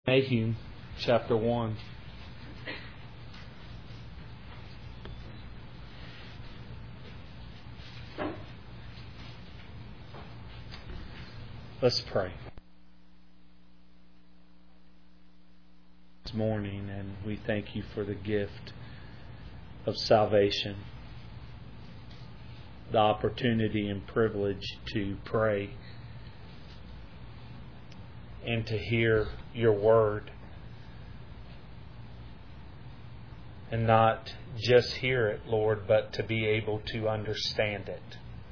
Nahum chapter 1. Let's pray. This morning, and we thank you for the gift of salvation, the opportunity and privilege to pray and to hear your word, and not just hear it, Lord, but to be able to understand it.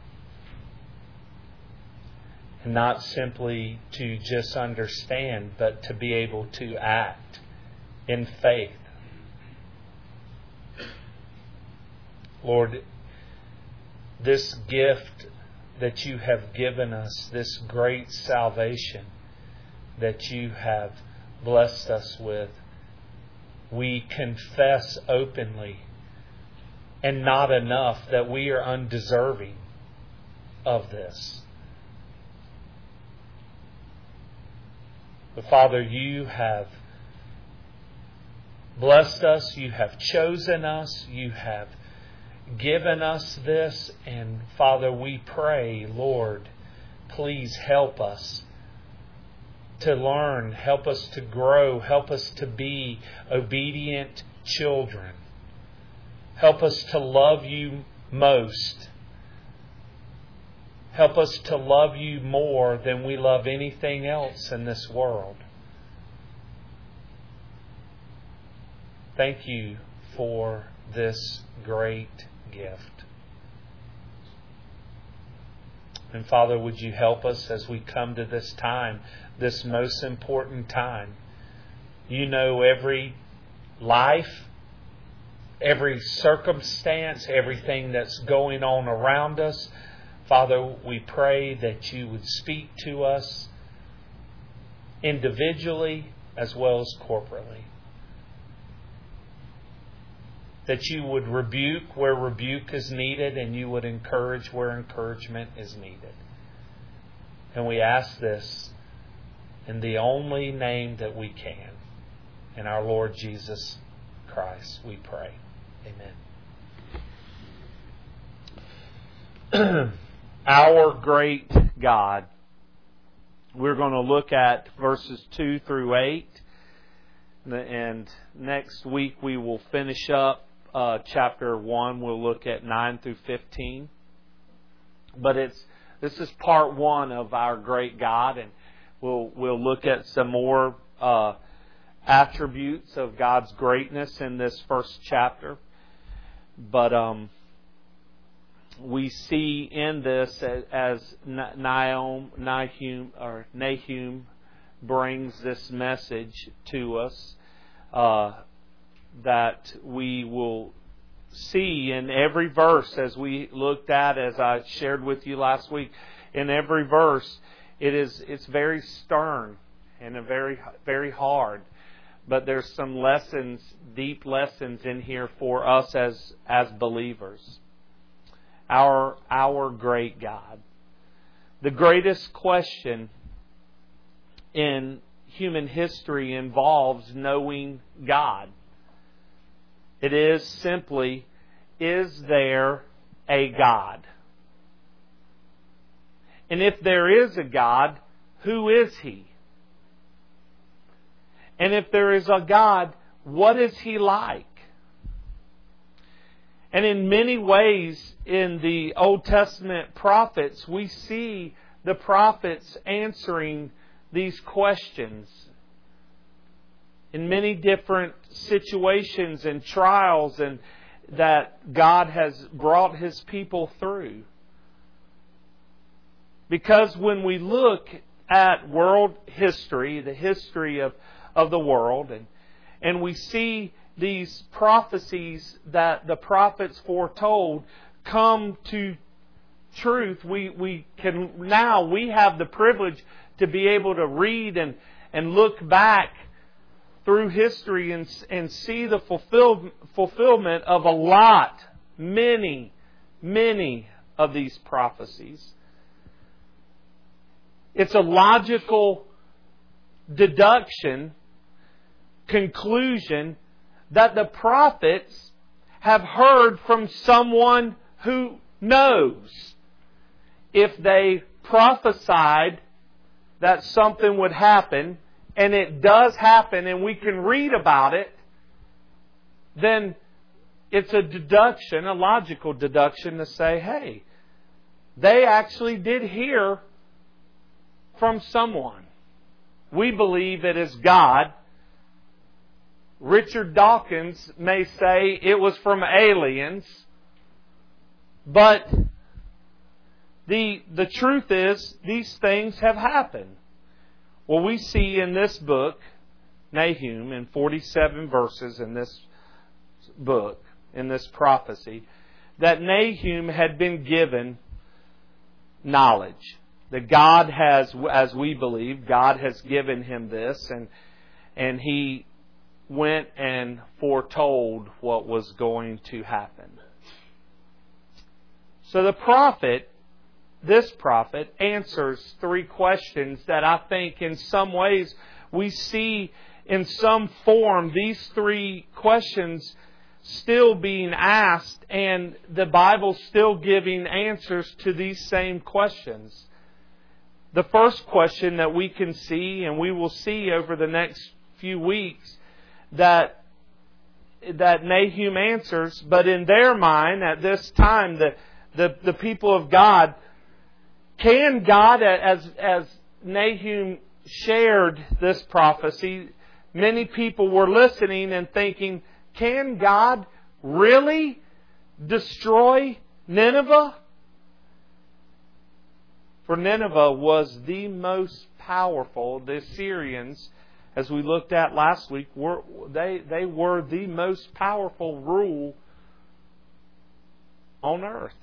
And not simply to just understand, but to be able to act in faith. Lord, this gift that you have given us, this great salvation that you have blessed us with, we confess openly and not enough that we are undeserving of this. But Father, you have blessed us, you have chosen us, you have given us this, and Father, we pray, Lord, please help us to learn, help us to grow, help us to be obedient children. Help us to love you most. Help us to love you more than we love anything else in this world. Thank you for this great gift. And Father, would you help us as we come to this time, this most important time? You know every life, every circumstance, everything that's going on around us. Father, we pray that you would speak to us individually as well as corporately. That you would rebuke where rebuke is needed, and you would encourage where encouragement is needed. And we ask this in the only name that we can. In our Lord Jesus Christ, we pray. Amen. Our great God. We're going to look at verses 2 through 8. And next week we will finish up chapter 1. We'll look at 9 through 15. But this is part 1 of our great God, and we'll look at some more attributes of God's greatness in this first chapter. But we see in this, as Nahum brings this message to us, that we will see in every verse, as we looked at, as I shared with you last week, in every verse, it's very stern and very, very hard. But there's some lessons, deep lessons in here for us as believers. Our great God. The greatest question in human history involves knowing God. It is simply, is there a God? And if there is a God, who is He? And if there is a God, what is He like? And in many ways, in the Old Testament prophets, we see the prophets answering these questions in many different situations and trials and that God has brought His people through. Because when we look at world history, the history of the world, and we see these prophecies that the prophets foretold come to truth, we have the privilege to be able to read and look back through history and see the fulfillment of many of these prophecies. It's a logical deduction conclusion that the prophets have heard from someone who knows. If they prophesied that something would happen, and it does happen, and we can read about it, then it's a deduction, a logical deduction to say, hey, they actually did hear from someone. We believe it is God. Richard Dawkins may say it was from aliens, but the truth is these things have happened. Well, we see in this book, Nahum, in 47 verses in this book, in this prophecy, that Nahum had been given knowledge. That God has, as we believe, God has given him this, and he went and foretold what was going to happen. So the prophet, this prophet, answers three questions that I think in some ways we see in some form these three questions still being asked, and the Bible still giving answers to these same questions. The first question that we can see, and we will see over the next few weeks, that Nahum answers, but in their mind at this time, the people of God, can God, as Nahum shared this prophecy, many people were listening and thinking, can God really destroy Nineveh? For Nineveh was the most powerful. The Assyrians, as we looked at last week, were the most powerful rule on earth.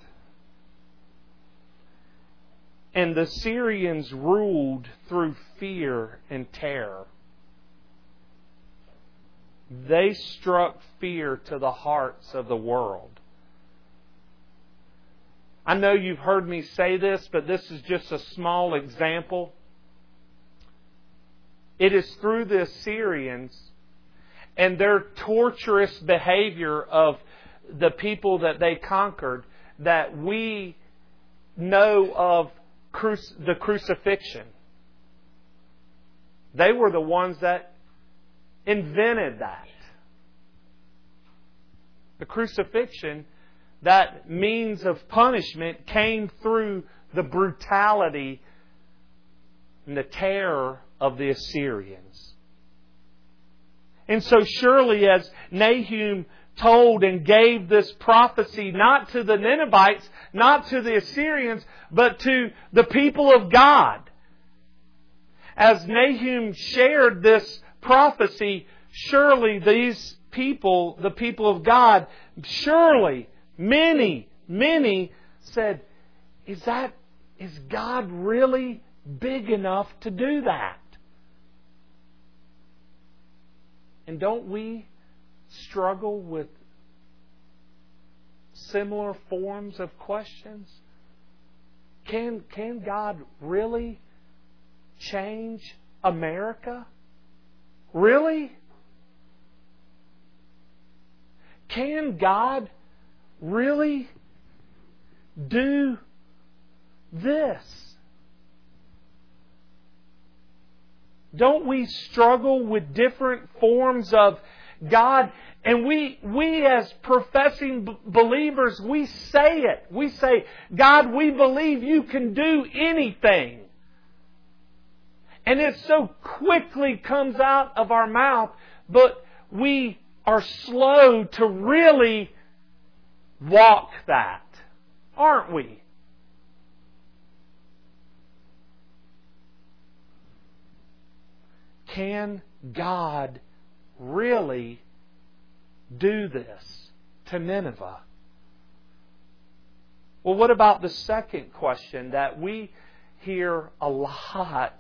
And the Assyrians ruled through fear and terror. They struck fear to the hearts of the world. I know you've heard me say this, but this is just a small example. It is through the Assyrians and their torturous behavior of the people that they conquered that we know of the crucifixion. They were the ones that invented that. The crucifixion, that means of punishment, came through the brutality and the terror of the Assyrians. And so surely as Nahum told and gave this prophecy not to the Ninevites, not to the Assyrians, but to the people of God. As Nahum shared this prophecy, surely these people, the people of God, surely many said, is God really big enough to do that? And don't we struggle with similar forms of questions? Can God really change America? Really? Can God really do this? Don't we struggle with different forms of God? And we as professing believers, we say it. We say, God, we believe you can do anything. And it so quickly comes out of our mouth, but we are slow to really walk that, aren't we? Can God really do this to Nineveh? Well, what about the second question that we hear a lot,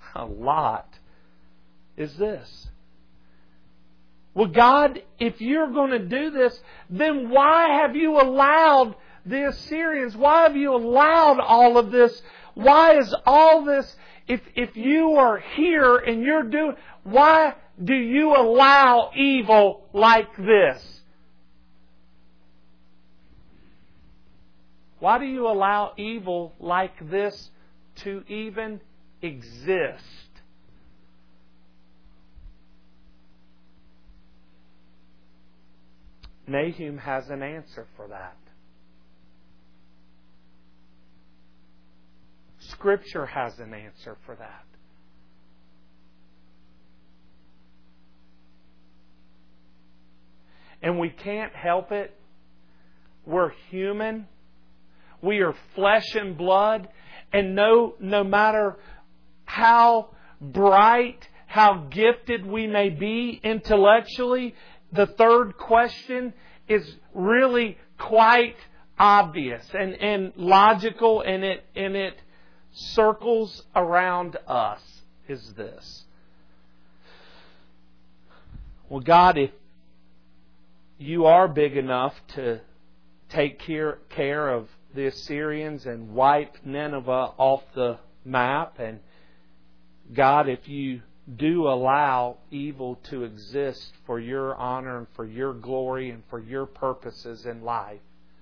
is this. Well, God, if you're going to do this, then why have you allowed the Assyrians? Why have you allowed all of this? Why is all this, if you are here and you're doing, why do you allow evil like this? Why do you allow evil like this to even exist? Nahum has an answer for that. Scripture has an answer for that. And we can't help it. We're human. We are flesh and blood. And no matter how bright, how gifted we may be intellectually, the third question is really quite obvious and logical, and it circles around us, is this. Well, God, if you are big enough to take care of the Assyrians and wipe Nineveh off the map, and God, if you do allow evil to exist for your honor and for your glory and for your purposes in life,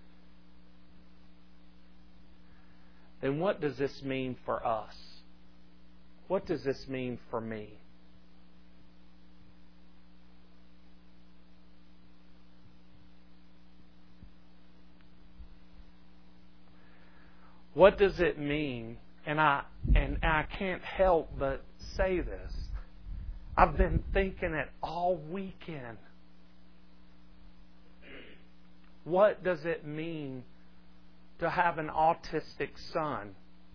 then what does this mean for us? What does this mean for me? What does it mean? And I can't help but say this. I've been thinking it all weekend. What does it mean to have an autistic son?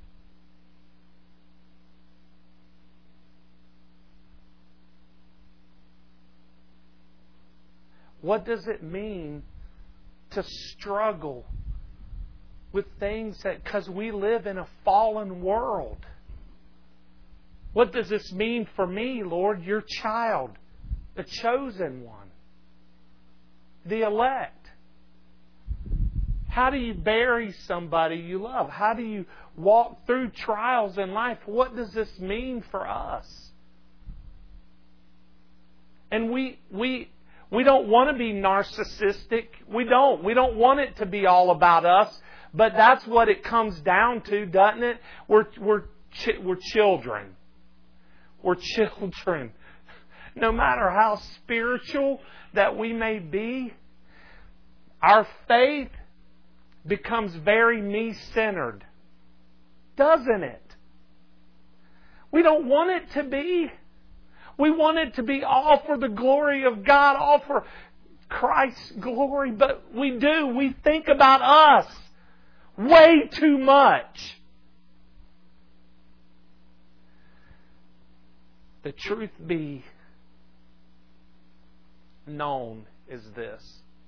What does it mean to struggle with things because we live in a fallen world? What does this mean for me, Lord, your child, the chosen one, the elect? How do you bury somebody you love? How do you walk through trials in life? What does this mean for us? And we don't want to be narcissistic. We don't want it to be all about us. But that's what it comes down to, doesn't it? We're children. We're children. No matter how spiritual that we may be, our faith becomes very me-centered. Doesn't it? We don't want it to be. We want it to be all for the glory of God, all for Christ's glory. But we do. We think about us way too much. The truth be known is this.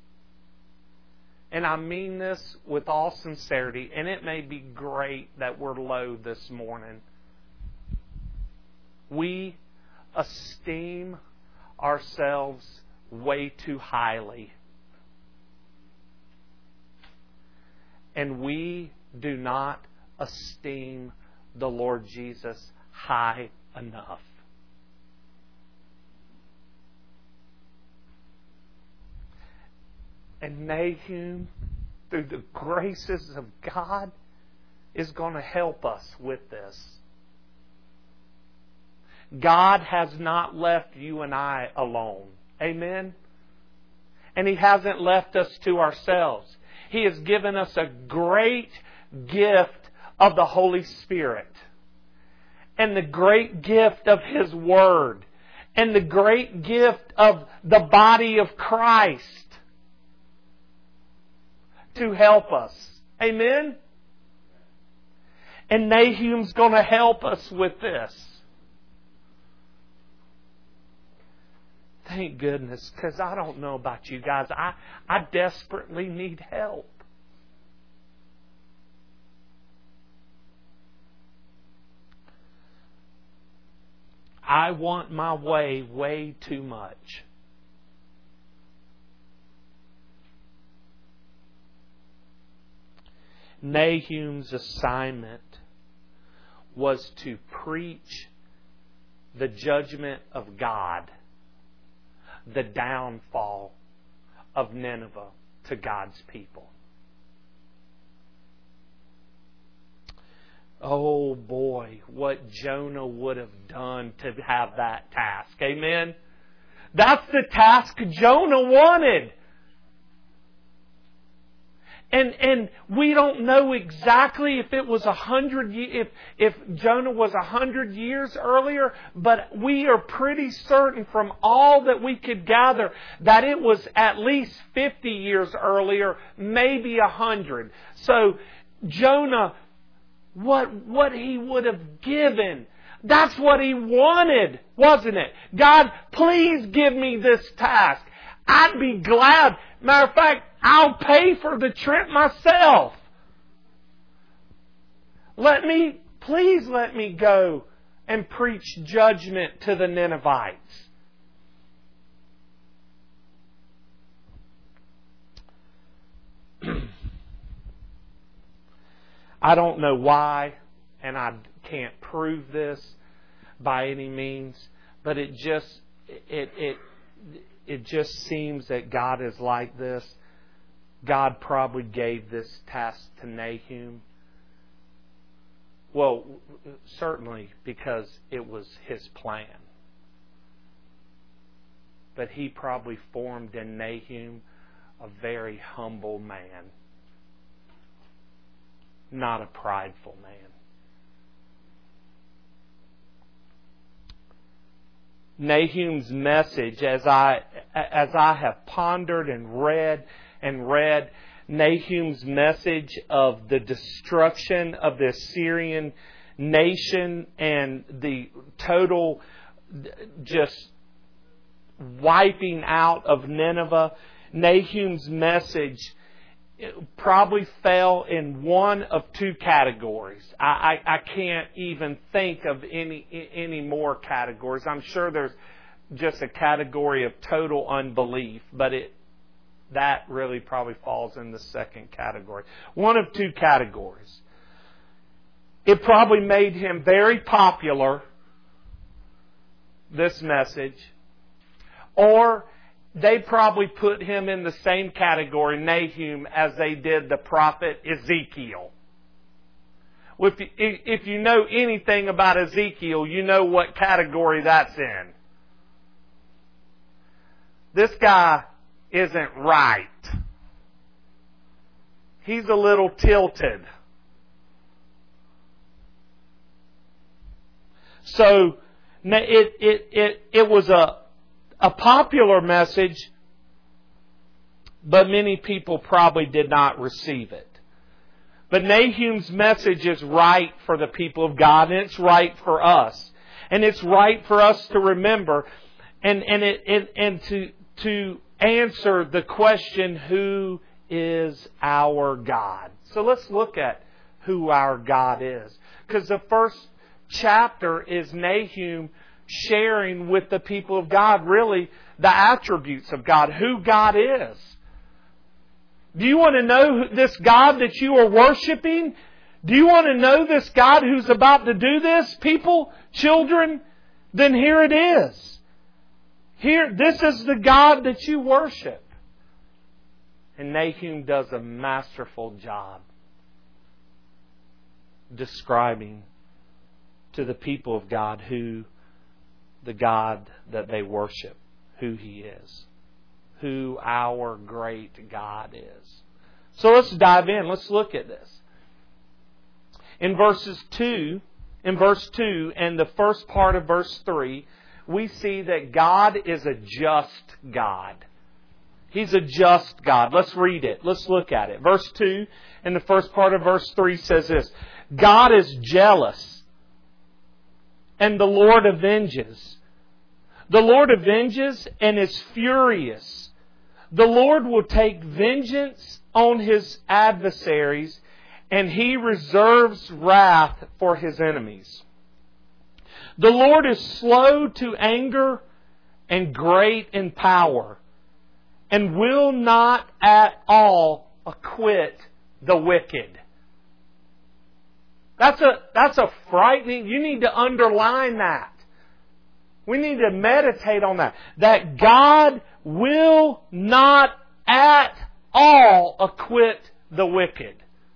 And I mean this with all sincerity, and it may be great that we're low this morning. We esteem ourselves way too highly. And we do not esteem the Lord Jesus high enough. And Nahum, through the graces of God, is going to help us with this. God has not left you and I alone. Amen? And He hasn't left us to ourselves. He has given us a great gift of the Holy Spirit. And the great gift of His Word. And the great gift of the body of Christ to help us. Amen? And Nahum's going to help us with this. Thank goodness, because I don't know about you guys. I desperately need help. I want my way too much. Nahum's assignment was to preach the judgment of God the downfall of Nineveh to God's people. Oh boy, what Jonah would have done to have that task. Amen? That's the task Jonah wanted. And we don't know exactly if it was 100, if Jonah was 100 years earlier, but we are pretty certain from all that we could gather that it was at least 50 years earlier, maybe 100. So Jonah, what he would have given, that's what he wanted, wasn't it? God, please give me this task. I'd be glad. Matter of fact, I'll pay for the trip myself. Please let me go and preach judgment to the Ninevites. I don't know why, and I can't prove this by any means, but it just seems that God is like this. God probably gave this task to Nahum. Well, certainly because it was His plan. But He probably formed in Nahum a very humble man. Not a prideful man. Nahum's message, as I have pondered and read, Nahum's message of the destruction of the Assyrian nation and the total just wiping out of Nineveh, Nahum's message probably fell in one of two categories. I can't even think of any more categories. I'm sure there's just a category of total unbelief, but that really probably falls in the second category. One of two categories. It probably made him very popular, this message, or they probably put him in the same category, Nahum, as they did the prophet Ezekiel. If you know anything about Ezekiel, you know what category that's in. This guy isn't right. He's a little tilted. So it was a popular message, but many people probably did not receive it. But Nahum's message is right for the people of God, and it's right for us. And it's right for us to remember and to answer the question, who is our God? So let's look at who our God is. Because the first chapter is Nahum sharing with the people of God really the attributes of God, who God is. Do you want to know this God that you are worshiping? Do you want to know this God who's about to do this, people, children? Then here it is. This is the God that you worship. And Nahum does a masterful job describing to the people of God who the God that they worship, who He is, who our great God is. So let's dive in. Let's look at this. In verse 2 and the first part of verse 3, we see that God is a just God. He's a just God. Let's read it. Let's look at it. Verse 2 and the first part of verse 3 says this: God is jealous, and the Lord avenges. The Lord avenges and is furious. The Lord will take vengeance on His adversaries, and He reserves wrath for His enemies. The Lord is slow to anger and great in power, and will not at all acquit the wicked. That's a frightening, you need to underline that. We need to meditate on that. That God will not at all acquit the wicked.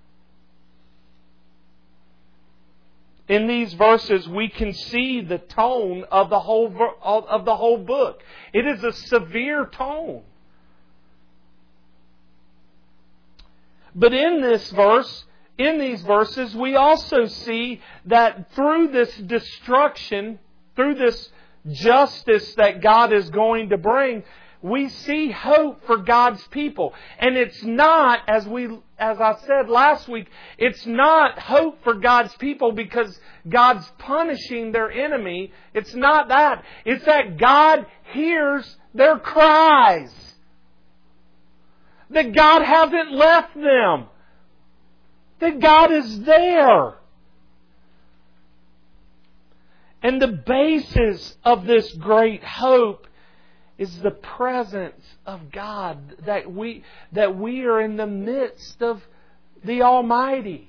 In these verses, we can see the tone of the whole book. It is a severe tone. But in these verses, we also see that through this destruction, through this justice that God is going to bring, we see hope for God's people. And it's not, as I said last week, it's not hope for God's people because God's punishing their enemy. It's not that. It's that God hears their cries. That God hasn't left them. That God is there. And the basis of this great hope is the presence of God, that we are in the midst of the Almighty.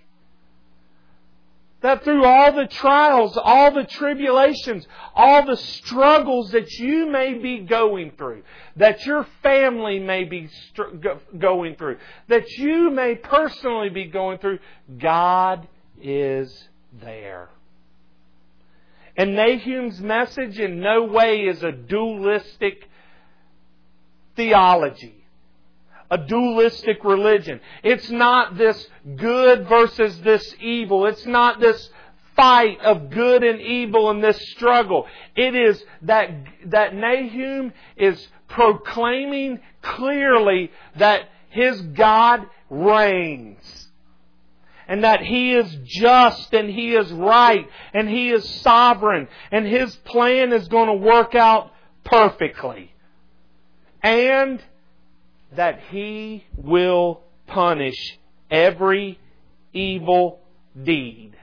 That through all the trials, all the tribulations, all the struggles that you may be going through, that your family may be going through, that you may personally be going through, God is there. And Nahum's message in no way is a dualistic theology, a dualistic religion. It's not this good versus this evil. It's not this fight of good and evil and this struggle. It is that Nahum is proclaiming clearly that his God reigns. And that He is just and He is right and He is sovereign and His plan is going to work out perfectly. And that He will punish every evil deed.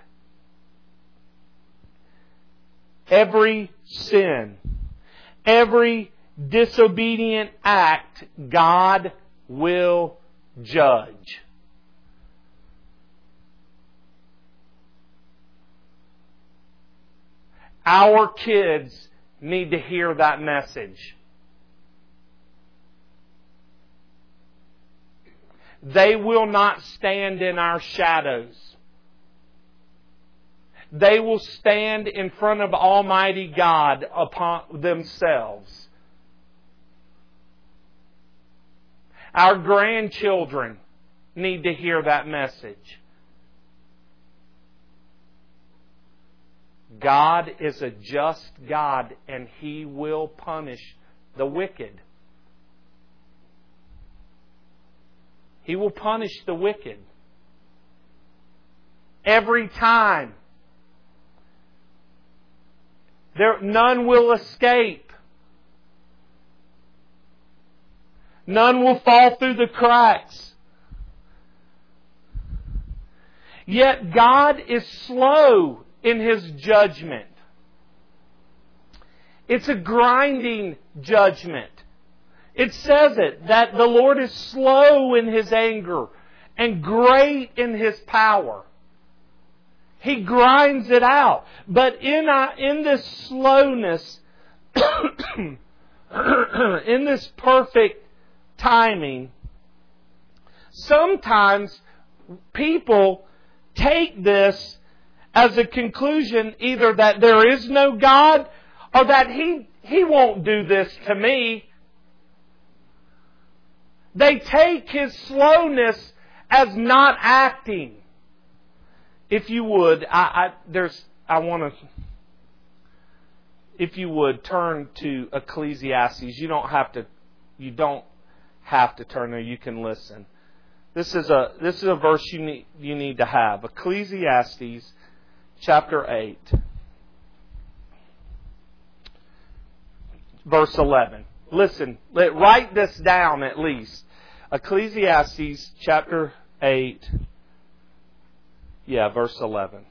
Every sin. Every disobedient act, God will judge. Our kids need to hear that message. They will not stand in our shadows. They will stand in front of Almighty God upon themselves. Our grandchildren need to hear that message. God is a just God and He will punish the wicked. He will punish the wicked. Every time. None will escape. None will fall through the cracks. Yet God is slow in His judgment. It's a grinding judgment. It says it, that the Lord is slow in His anger and great in His power. He grinds it out. But in this slowness, in this perfect timing, sometimes people take this as a conclusion either that there is no God or that He won't do this to me. They take His slowness as not acting. If you would, if you would turn to Ecclesiastes. You don't have to turn there. You can listen. This is a verse you need to have. Ecclesiastes chapter 8, verse 11. Listen, write this down at least. Ecclesiastes chapter 8, verse 11.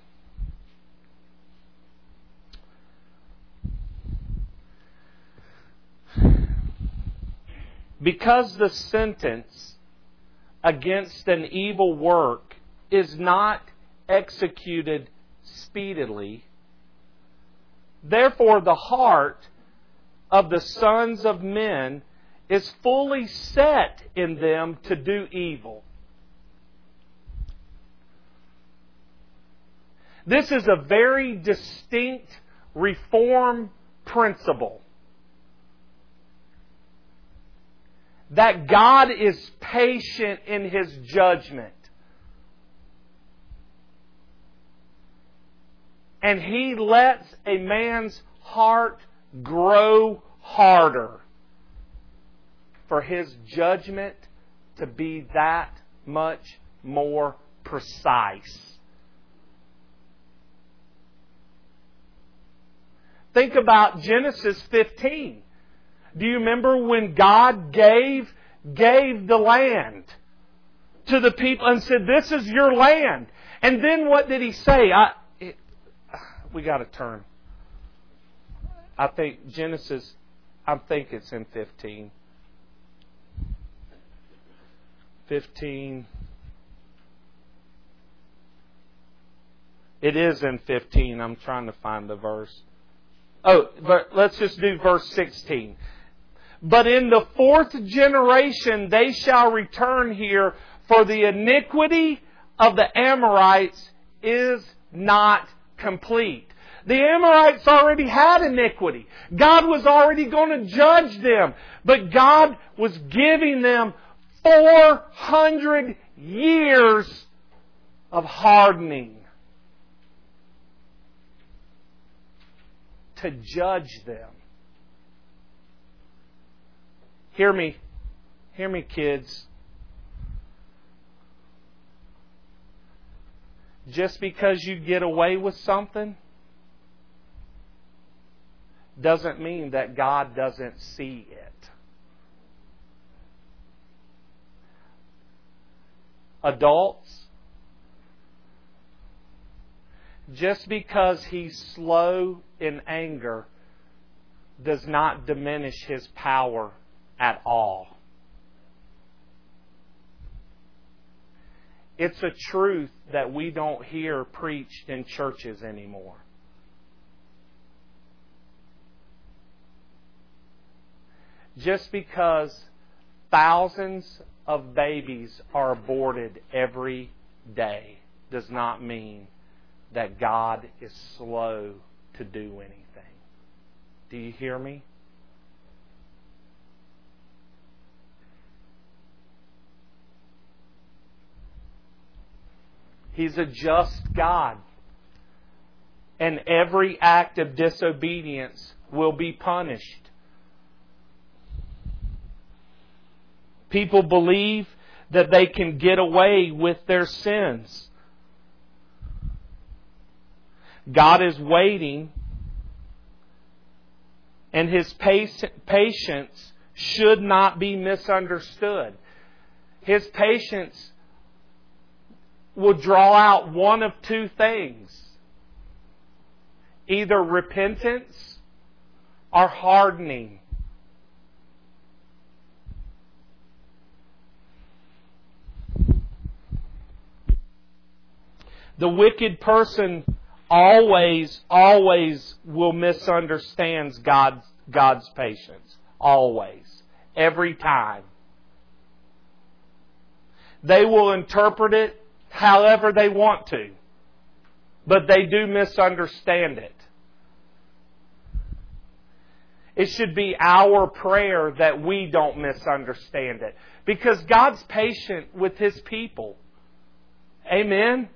Because the sentence against an evil work is not executed speedily, therefore the heart of the sons of men is fully set in them to do evil. This is a very distinct reform principle. That God is patient in His judgment. And He lets a man's heart grow harder for His judgment to be that much more precise. Think about Genesis 15. Do you remember when God gave the land to the people and said, "This is your land"? And then what did He say? We got to turn. I think Genesis, I think it's in 15. 15. It is in 15. I'm trying to find the verse. Oh, but let's just do verse 16. But in the fourth generation they shall return here, for the iniquity of the Amorites is not complete. The Amorites already had iniquity. God was already going to judge them. But God was giving them 400 years of hardening to judge them. Hear me, kids. Just because you get away with something doesn't mean that God doesn't see it. Adults, just because He's slow in anger does not diminish His power at all. It's a truth that we don't hear preached in churches anymore. Just because thousands of babies are aborted every day does not mean that God is slow to do anything. Do you hear me? He's a just God. And every act of disobedience will be punished. People believe that they can get away with their sins. God is waiting, and His patience should not be misunderstood. His patience will draw out one of two things: either repentance or hardening. The wicked person always will misunderstand God's patience. Always. Every time. They will interpret it however they want to. But they do misunderstand it. It should be our prayer that we don't misunderstand it. Because God's patient with His people. Amen?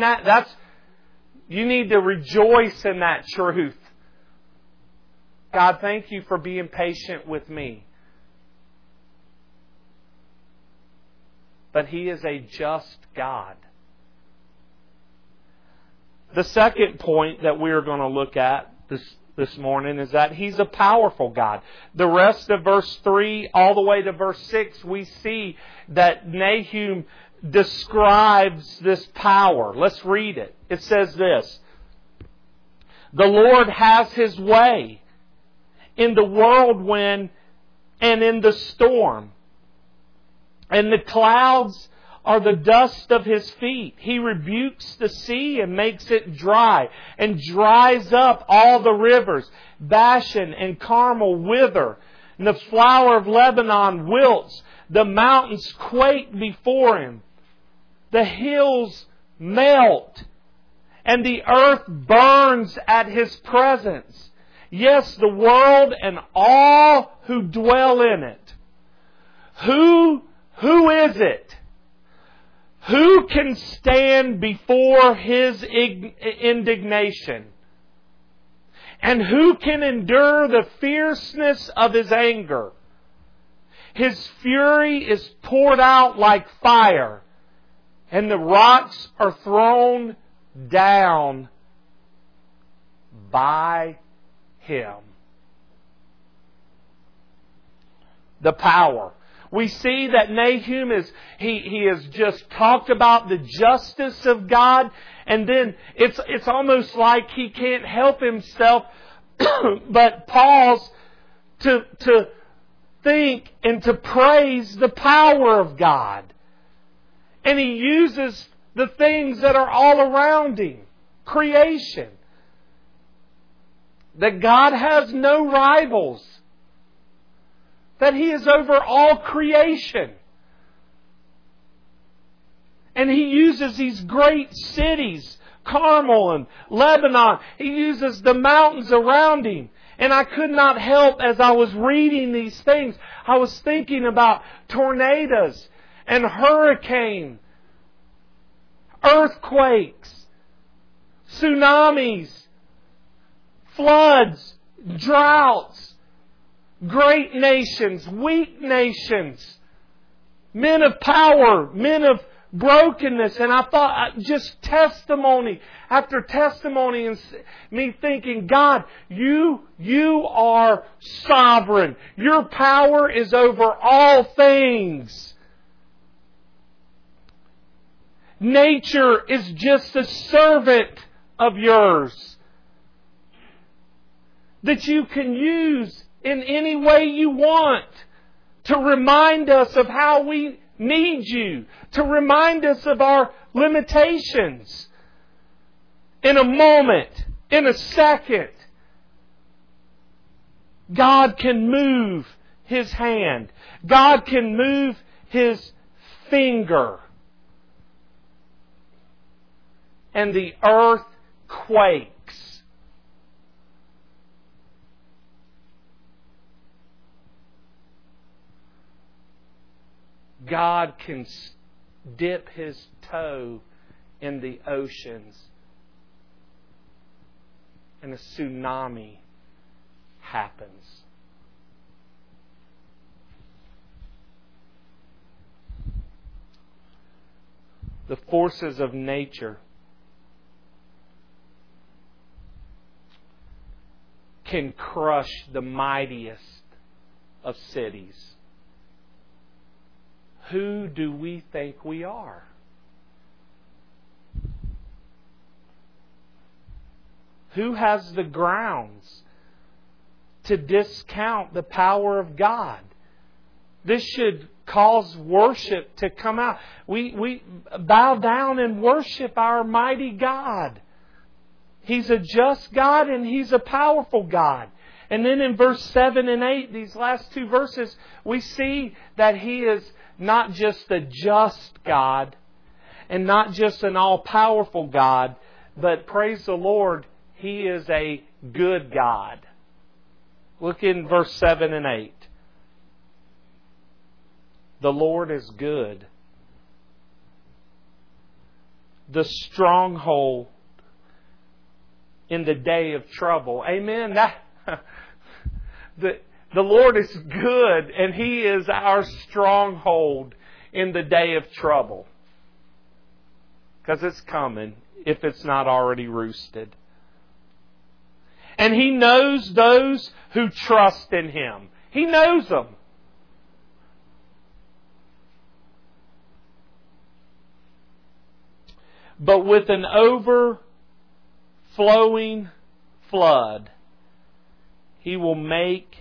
You need to rejoice in that truth. God, thank You for being patient with me. But He is a just God. The second point that we are going to look at this morning is that He's a powerful God. The rest of verse 3 all the way to verse 6, we see that Nahum describes this power. Let's read it. It says this: "The Lord has His way in the whirlwind and in the storm, and the clouds are the dust of His feet. He rebukes the sea and makes it dry, and dries up all the rivers. Bashan and Carmel wither, and the flower of Lebanon wilts. The mountains quake before Him. The hills melt, and the earth burns at His presence. Yes, the world and all who dwell in it. Who is it? Who can stand before His indignation? And who can endure the fierceness of His anger? His fury is poured out like fire, and the rocks are thrown down by Him. The power. We see that Nahum he has just talked about the justice of God, and then it's almost like he can't help himself but pause to think and to praise the power of God. And he uses the things that are all around him. Creation. That God has no rivals. That He is over all creation. And He uses these great cities, Carmel and Lebanon. He uses the mountains around Him. And I could not help, as I was reading these things, I was thinking about tornadoes and hurricanes, earthquakes, tsunamis, floods, droughts, great nations, weak nations, men of power, men of brokenness. And I thought, just testimony after testimony, and me thinking, God, you are sovereign. Your power is over all things. Nature is just a servant of yours that you can use in any way you want to remind us of how we need You, to remind us of our limitations. In a moment, in a second, God can move His hand. God can move His finger. And the earth quakes. God can dip His toe in the oceans, and a tsunami happens. The forces of nature can crush the mightiest of cities. Who do we think we are? Who has the grounds to discount the power of God? This should cause worship to come out. We bow down and worship our mighty God. He's a just God and He's a powerful God. And then in verse 7 and 8, these last two verses, we see that He is not just a just God and not just an all-powerful God, but praise the Lord, He is a good God. Look in verse 7 and 8. The Lord is good. The stronghold in the day of trouble. Amen. The Lord is good, and He is our stronghold in the day of trouble. Because it's coming, if it's not already roosted. And He knows those who trust in Him. He knows them. But with an overflowing flood, He will make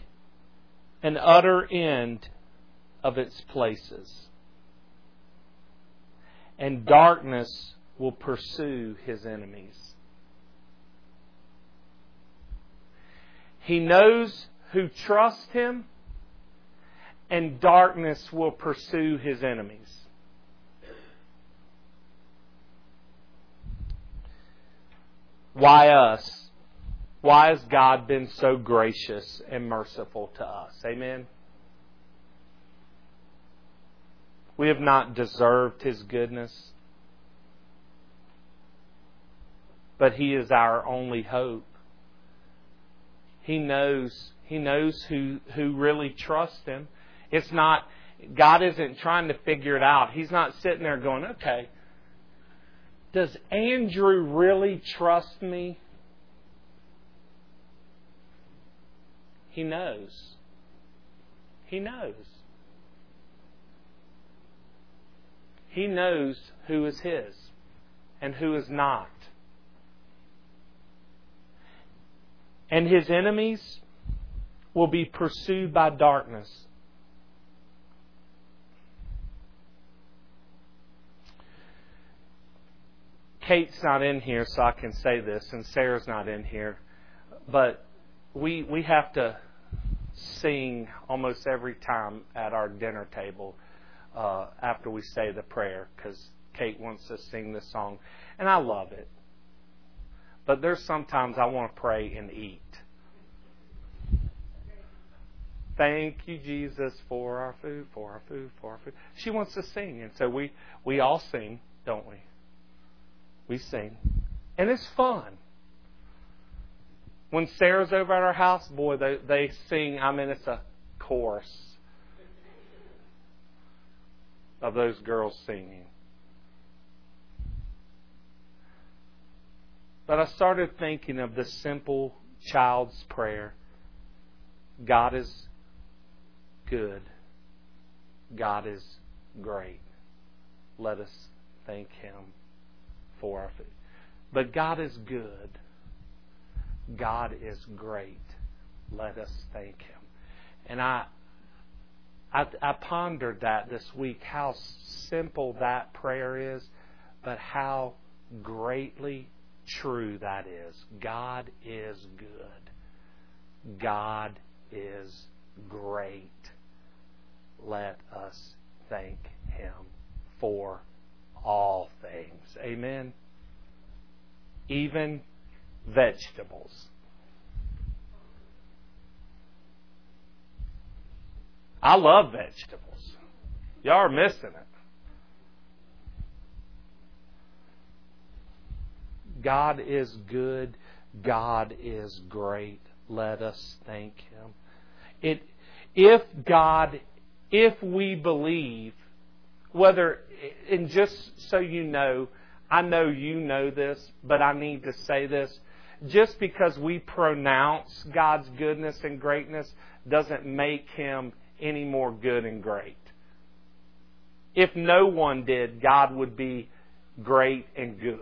an utter end of its places. and darkness will pursue his enemies. He knows who trust him, and darkness will pursue his enemies. Why us? Why has God been so gracious and merciful to us? Amen? We have not deserved His goodness, but He is our only hope. He knows who really trusts Him. It's not, God isn't trying to figure it out. He's not sitting there going, okay, does Andrew really trust me? He knows. He knows. He knows who is His and who is not. And His enemies will be pursued by darkness. Kate's not in here, so I can say this, and Sarah's not in here. But we have to sing almost every time at our dinner table after we say the prayer, because Kate wants to sing this song, and I love it. But there's sometimes I want to pray and eat. Thank you, Jesus, for our food, for our food, for our food. She wants to sing, and so we all sing, don't we? We sing. And it's fun. When Sarah's over at our house, boy, they sing. I mean, it's a chorus of those girls singing. But I started thinking of the simple child's prayer. God is good. God is great. Let us thank Him for our food. But God is good. God is great. Let us thank Him. And I pondered that this week, how simple that prayer is, but how greatly true that is. God is good. God is great. Let us thank Him for all things. Amen. Even vegetables. I love vegetables. Y'all are missing it. God is good. God is great. Let us thank Him. If we believe, whether, and just so you know, I know you know this, but I need to say this. Just because we pronounce God's goodness and greatness doesn't make Him any more good and great. If no one did, God would be great and good.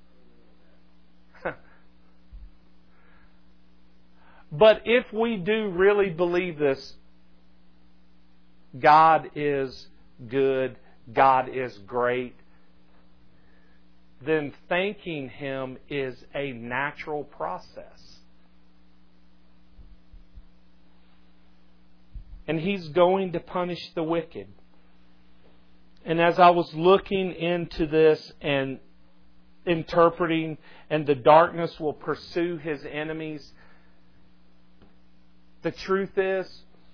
But if we do really believe this, God is good, God is great, then thanking Him is a natural process. And He's going to punish the wicked. And as I was looking into this and interpreting, and the darkness will pursue His enemies, the truth is,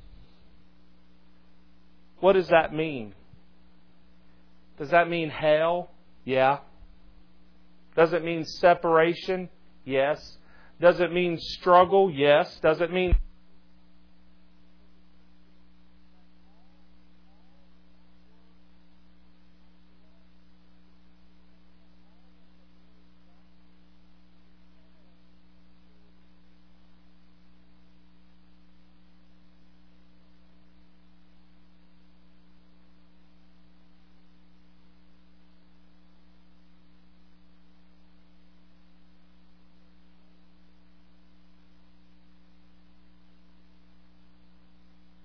what does that mean? Does that mean hell? Yeah. Does it mean separation? Yes. Does it mean struggle? Yes. Does it mean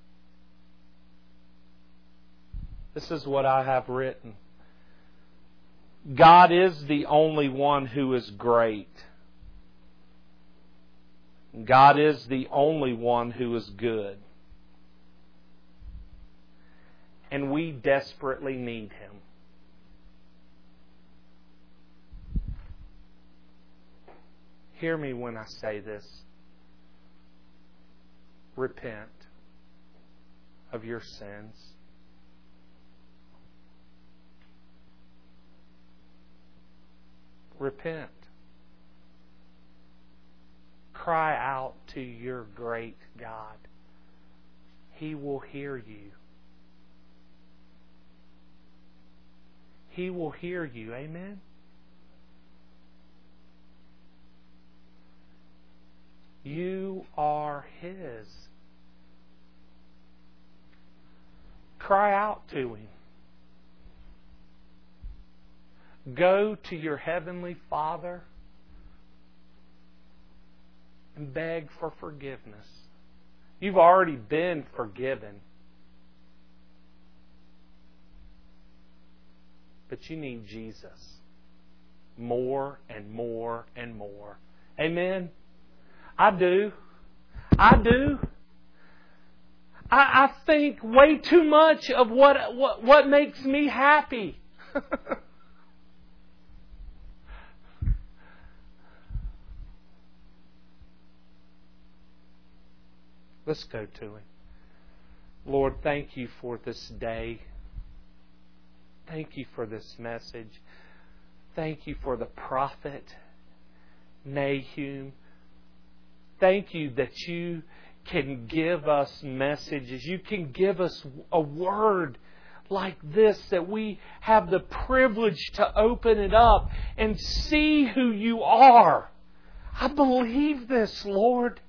this is what I have written. God is the only one who is great. God is the only one who is good. And we desperately need Him. Hear me when I say this. Repent of your sins. Repent. Cry out to your great God. He will hear you. He will hear you. Amen? You are His. Cry out to Him. Go to your Heavenly Father and beg for forgiveness. You've already been forgiven. But you need Jesus more and more and more. Amen? I do. I do. I think way too much of what makes me happy. Let's go to Him. Lord, thank You for this day. Thank You for this message. Thank You for the prophet Nahum. Thank You that You can give us messages. You can give us a word like this, that we have the privilege to open it up and see who You are. I believe this, Lord,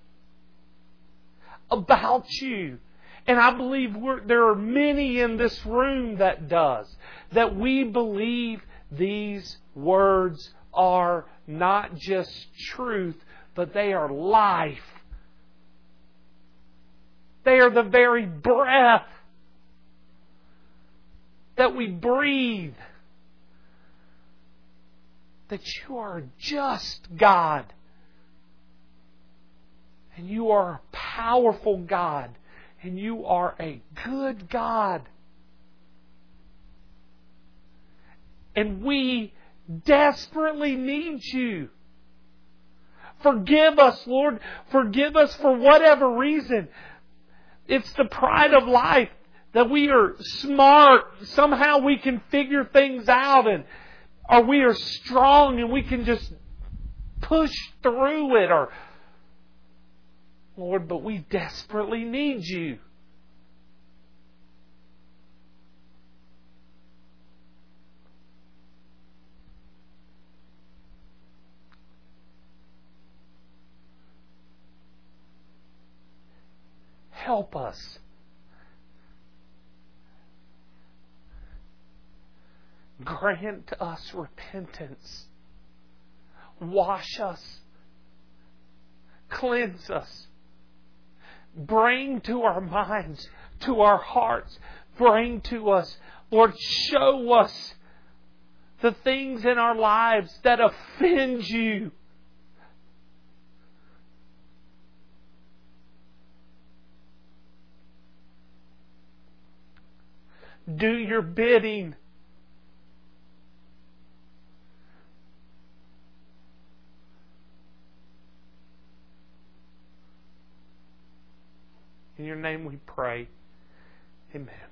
about You. And I believe there are many in this room that does. That we believe these words are not just truth, but they are life. They are the very breath that we breathe. That You are a just God. And You are a powerful God. And You are a good God. And we desperately need You. Forgive us, Lord. Forgive us for whatever reason. It's the pride of life that we are smart. Somehow we can figure things out. Or we are strong and we can just push through it. Or, Lord, but we desperately need You. Help us. Grant us repentance. Wash us. Cleanse us. Bring to our minds, to our hearts, bring to us, Lord, show us the things in our lives that offend You. Do Your bidding. In Your name we pray. Amen.